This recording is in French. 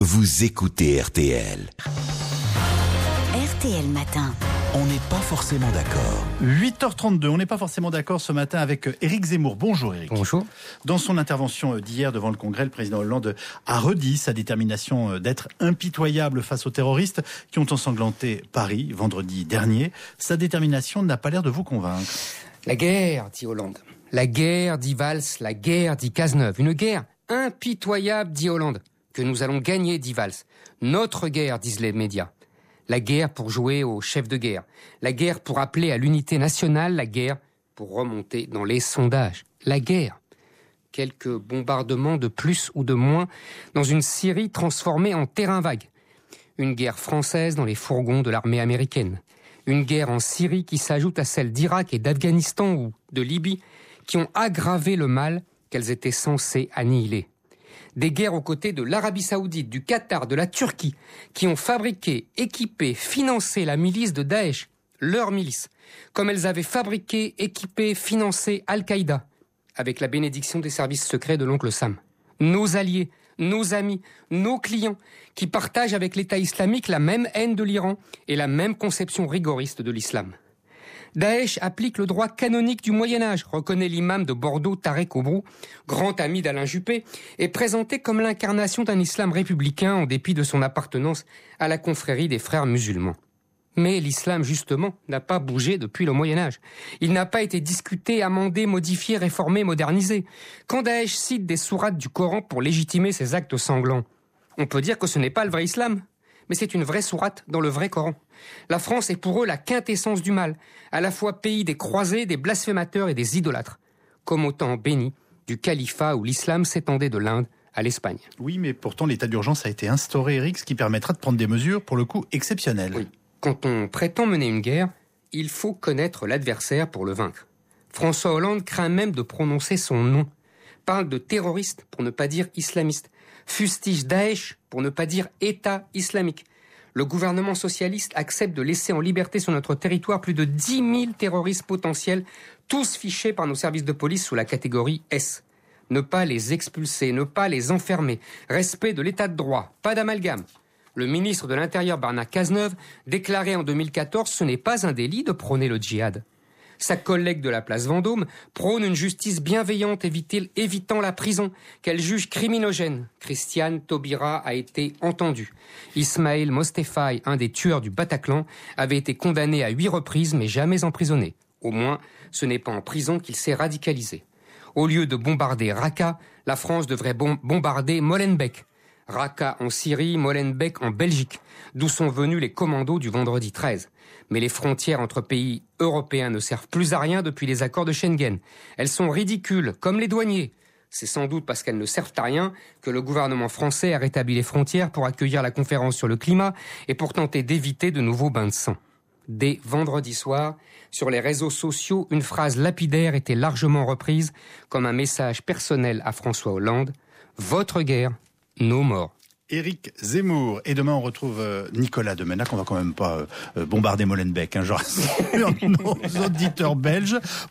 Vous écoutez RTL. RTL Matin. On n'est pas forcément d'accord. 8h32, on n'est pas forcément d'accord ce matin avec Éric Zemmour. Bonjour Éric. Bonjour. Dans son intervention d'hier devant le Congrès, le président Hollande a redit sa détermination d'être impitoyable face aux terroristes qui ont ensanglanté Paris vendredi dernier. Sa détermination n'a pas l'air de vous convaincre. La guerre, dit Hollande. La guerre, dit Valls. La guerre, dit Cazeneuve. Une guerre impitoyable, dit Hollande. Que nous allons gagner, dit Valls. Notre guerre, disent les médias. La guerre pour jouer au chef de guerre. La guerre pour appeler à l'unité nationale. La guerre pour remonter dans les sondages. La guerre. Quelques bombardements de plus ou de moins dans une Syrie transformée en terrain vague. Une guerre française dans les fourgons de l'armée américaine. Une guerre en Syrie qui s'ajoute à celle d'Irak et d'Afghanistan ou de Libye qui ont aggravé le mal qu'elles étaient censées annihiler. Des guerres aux côtés de l'Arabie Saoudite, du Qatar, de la Turquie, qui ont fabriqué, équipé, financé la milice de Daesh, leur milice, comme elles avaient fabriqué, équipé, financé Al-Qaïda, avec la bénédiction des services secrets de l'oncle Sam. Nos alliés, nos amis, nos clients, qui partagent avec l'État islamique la même haine de l'Iran et la même conception rigoriste de l'islam. Daesh applique le droit canonique du Moyen-Âge, reconnaît l'imam de Bordeaux, Tarek Obrou, grand ami d'Alain Juppé, et présenté comme l'incarnation d'un islam républicain en dépit de son appartenance à la confrérie des frères musulmans. Mais l'islam, justement, n'a pas bougé depuis le Moyen-Âge. Il n'a pas été discuté, amendé, modifié, réformé, modernisé. Quand Daesh cite des sourates du Coran pour légitimer ses actes sanglants, on peut dire que ce n'est pas le vrai islam, mais c'est une vraie sourate dans le vrai Coran. La France est pour eux la quintessence du mal, à la fois pays des croisés, des blasphémateurs et des idolâtres, comme au temps béni du califat où l'islam s'étendait de l'Inde à l'Espagne. Oui, mais pourtant l'état d'urgence a été instauré, Éric, ce qui permettra de prendre des mesures, pour le coup, exceptionnelles. Oui. Quand on prétend mener une guerre, il faut connaître l'adversaire pour le vaincre. François Hollande craint même de prononcer son nom, parle de terroriste pour ne pas dire islamiste, fustige Daesh pour ne pas dire État islamique. Le gouvernement socialiste accepte de laisser en liberté sur notre territoire plus de 10 000 terroristes potentiels, tous fichés par nos services de police sous la catégorie S. Ne pas les expulser, ne pas les enfermer. Respect de l'état de droit, pas d'amalgame. Le ministre de l'Intérieur, Bernard Cazeneuve, déclarait en 2014 « Ce n'est pas un délit de prôner le djihad ». Sa collègue de la place Vendôme prône une justice bienveillante évitant la prison, qu'elle juge criminogène. Christiane Taubira a été entendue. Ismaël Mostefai, un des tueurs du Bataclan, avait été condamné à 8 reprises mais jamais emprisonné. Au moins, ce n'est pas en prison qu'il s'est radicalisé. Au lieu de bombarder Raqqa, la France devrait bombarder Molenbeek. Raqqa en Syrie, Molenbeek en Belgique, d'où sont venus les commandos du vendredi 13. Mais les frontières entre pays européens ne servent plus à rien depuis les accords de Schengen. Elles sont ridicules, comme les douaniers. C'est sans doute parce qu'elles ne servent à rien que le gouvernement français a rétabli les frontières pour accueillir la conférence sur le climat et pour tenter d'éviter de nouveaux bains de sang. Dès vendredi soir, sur les réseaux sociaux, une phrase lapidaire était largement reprise comme un message personnel à François Hollande. « Votre guerre, nos morts ». Éric Zemmour. Et demain, on retrouve Nicolas Demenac. On va quand même pas bombarder Molenbeek, genre nos auditeurs belges.